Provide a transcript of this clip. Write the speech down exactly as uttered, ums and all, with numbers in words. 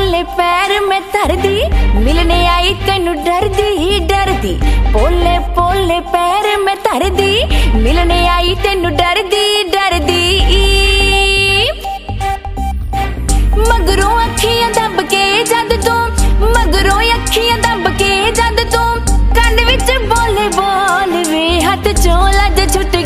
ਪੋਲੇ ਪੈਰ ਮੈਂ ਧਰਦੀ, ਮਿਲਣੇ ਆਈ ਤੈਨੂੰ ਡਰਦੀ ਡਰਦੀ। ਪੋਲੇ ਪੋਲੇ ਪੈਰ ਮੈਂ ਧਰਦੀ, ਮਿਲਣੇ ਆਈ ਤੈਨੂੰ ਡਰਦੀ ਡਰਦੀ। ਮਗਰੋਂ ਅੱਖੀਆਂ ਦੱਬ ਕੇ ਜਦ ਤੂੰ, ਮਗਰੋਂ ਅੱਖੀਆਂ ਦੱਬ ਕੇ ਜਦ ਤੂੰ ਕੰਨ ਵਿੱਚ ਬੋਲੇ ਬੋਲ ਵੇ, ਹੱਥ ਚੋਂ ਲੱਜ ਛੁੱਟ